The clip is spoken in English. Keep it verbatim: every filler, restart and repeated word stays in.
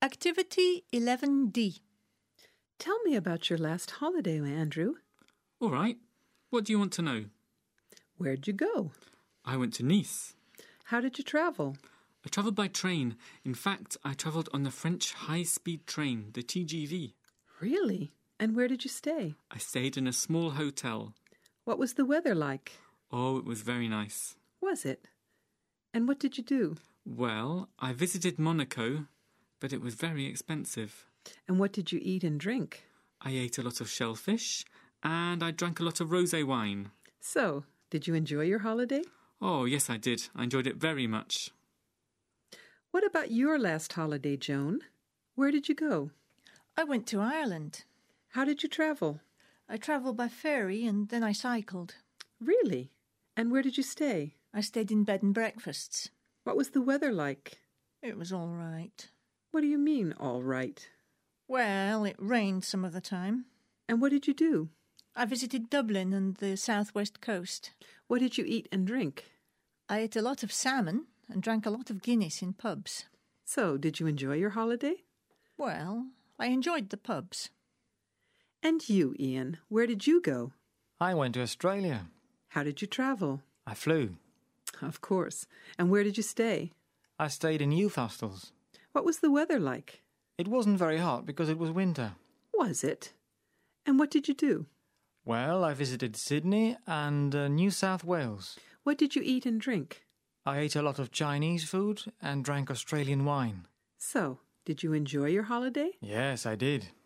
Activity eleven D. Tell me about your last holiday, Andrew. All right. What do you want to know? Where'd you go? I went to Nice. How did you travel? I travelled by train. In fact, I travelled on the French high-speed train, the T G V. Really? And where did you stay? I stayed in a small hotel. What was the weather like? Oh, it was very nice. Was it? And what did you do? Well, I visited Monaco, but it was very expensive. And what did you eat and drink? I ate a lot of shellfish, and I drank a lot of rosé wine. So, did you enjoy your holiday? Oh, yes, I did. I enjoyed it very much. What about your last holiday, Joan? Where did you go? I went to Ireland. How did you travel? I travelled by ferry and then I cycled. Really? And where did you stay? I stayed in bed and breakfasts. What was the weather like? It was all right. What do you mean, all right? Well, it rained some of the time. And what did you do? I visited Dublin and the southwest coast. What did you eat and drink? I ate a lot of salmon and drank a lot of Guinness in pubs. So, did you enjoy your holiday? Well, I enjoyed the pubs. And you, Ian, where did you go? I went to Australia. How did you travel? I flew. Of course. And where did you stay? I stayed in youth hostels. What was the weather like? It wasn't very hot because it was winter. Was it? And what did you do? Well, I visited Sydney and uh, New South Wales. What did you eat and drink? I ate a lot of Chinese food and drank Australian wine. So, did you enjoy your holiday? Yes, I did.